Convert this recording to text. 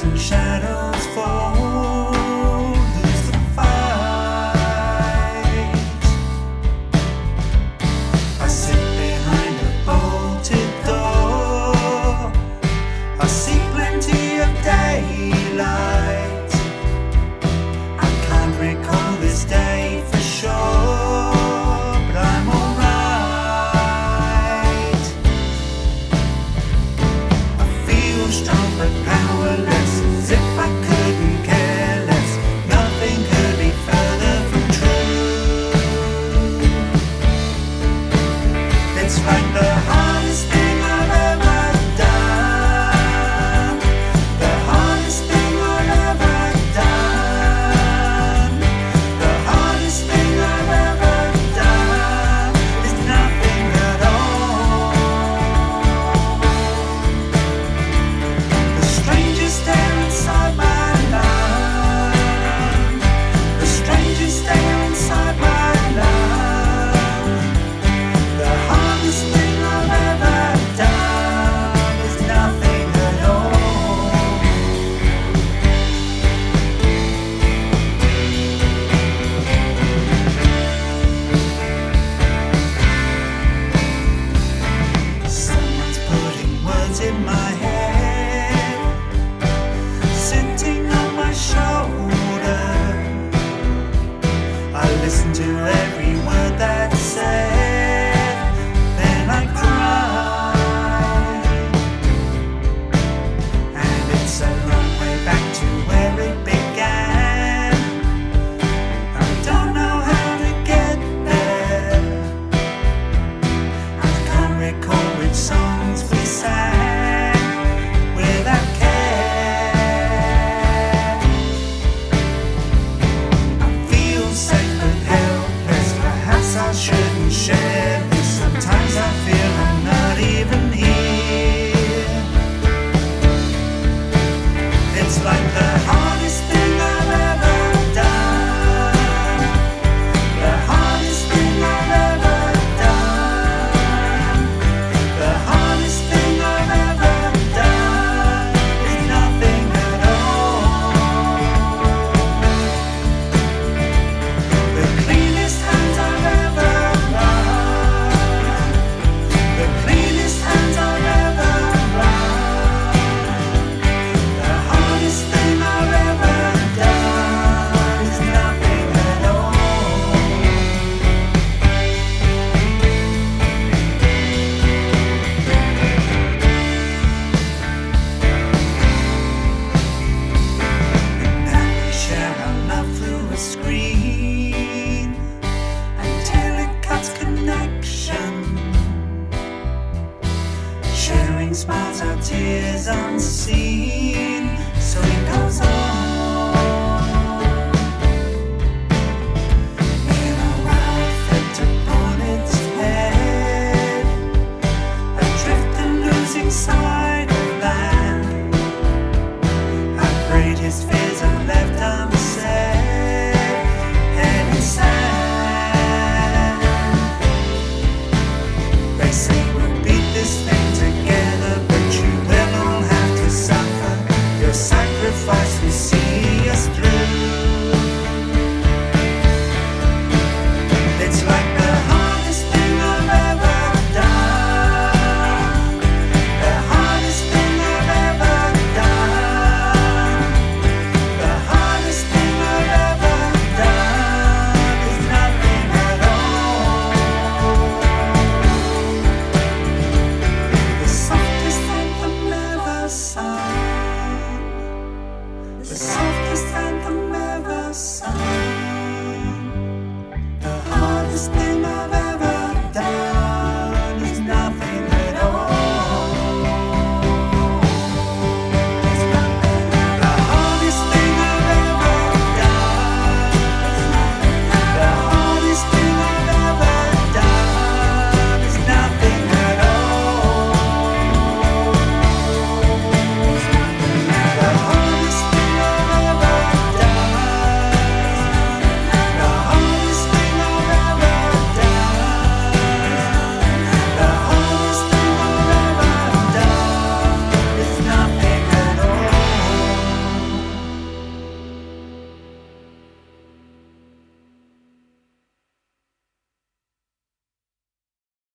lights and shadows fall, lose the fight. I sit behind a bolted door, I see plenty of daylight. I can't recall this day for sure, but I'm alright. I feel strong but powerless, as if I couldn't care less. Nothing could be further from true. It's like the hardest thing I've ever done, the hardest thing I've ever done, the hardest thing I've ever done is nothing at all. The strangers stare inside my love, the strangers stare inside my love. The hardest thing I've ever done is nothing at all. Someone's putting words in my head, sitting on my shoulder. I listen to every word that's said, then I cry. And it's a long way back to where it began. I don't know how to get there. I can't recall which songs we sang without care. I feel safe but helpless. Perhaps I shouldn't share this. Sometimes I feel I'm not even here. It's like the hardest thing I've ever done, the hardest thing I've ever done, the hardest thing I've ever done is nothing at all. The cleanest hands I've ever run, the cleanest hands I've ever run, the hardest thing I've ever done is nothing at all. And now we share our love through a screen until it cuts connection. Sharing smiles, our tears unseen, so it goes on. In a world flipped upon its head, adrift and losing sight of land. Our greatest fears are left unsaid, and it's sad. They say we'll beat this thing together, but you will all have to suffer. Your